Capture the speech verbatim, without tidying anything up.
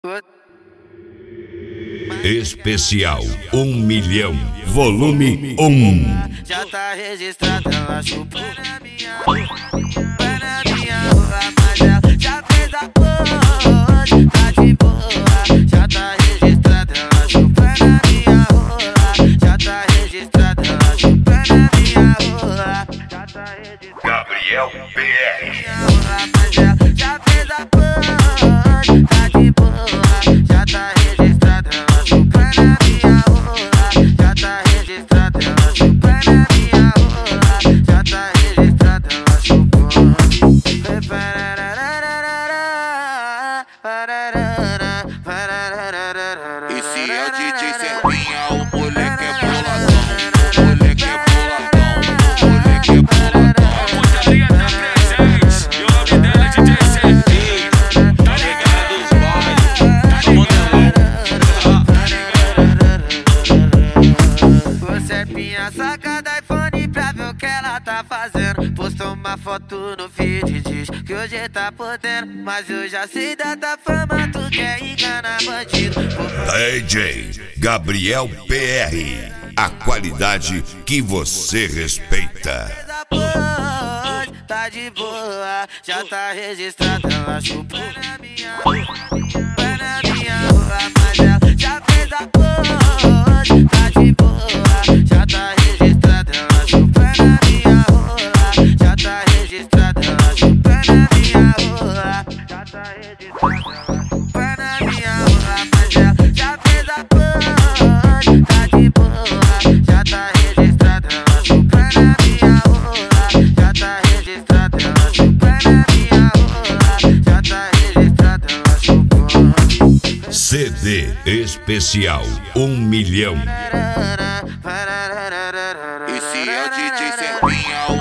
Especial um milhão, volume um. Já tá registrado, ela chupou na minha rua, na minha rua, mas ela já fez a pose, tá de boa. Já tá registrado, ela chupou na minha rua, já tá registrado, ela chupou na minha rua, já tá registrado. Gabriel P R. Mas ela já fez a pose, tá de boa. Já tá registrado, ela chupou na minha rua, já tá registrado, ela chupou na minha rua, já tá registrado, ela chupou. Esse é o D J Serpinha, o moleque é boladão, o moleque é boladão, o moleque é boladão. A putaria tá presente, e o nome dela é D J Serpinha. Tá ligado os bailes, todo mundo é louco. Ô Serpinha, saca da iPhone pra ver o que ela tá fazendo. Postou uma foto no feed e diz que hoje tá podendo, mas eu já sei da tua fama, tu quer enganar bandido. D J Gabriel P R. A qualidade que você respeita. Pode, tá de boa, já tá registrado, ela chupou na minha rua, na minha rua, mas ela já fez a pose, tá de boa, já tá registrado, ela chupou na minha rua, já tá registrado, ela chupou na minha rua, já tá registrado, ela chupou na minha rua, mas ela já fez a pose, tá de boa, já tá registrado, ela chupou na minha rua, já tá registrado, ela chupou na minha rua, já tá registrado, ela chupou. C D especial um milhão. Esse é o D J Serpinha,